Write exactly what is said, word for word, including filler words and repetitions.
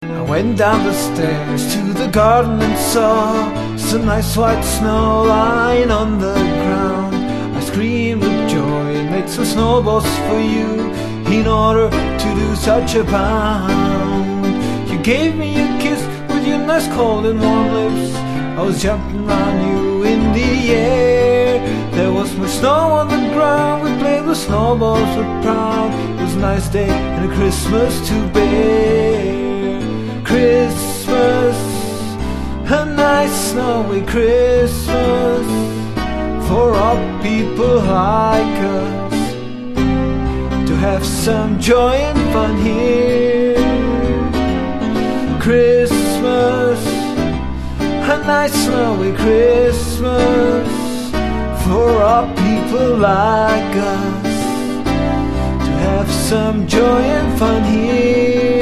I went down the stairs to the garden and saw some nice white snow lying on the ground. I screamed with joy and made some snowballs for you in order to do such a bound. You gave me a kiss with your nice cold and warm lips. I was jumping around you in the air. There was much snow on the ground. We played with snowballs, we're proud. It was a nice day and a Christmas to bear. Christmas, a nice snowy Christmas for all people like us, to have some joy and fun here. Christmas, a nice snowy Christmas for all people like us, to have some joy and fun here.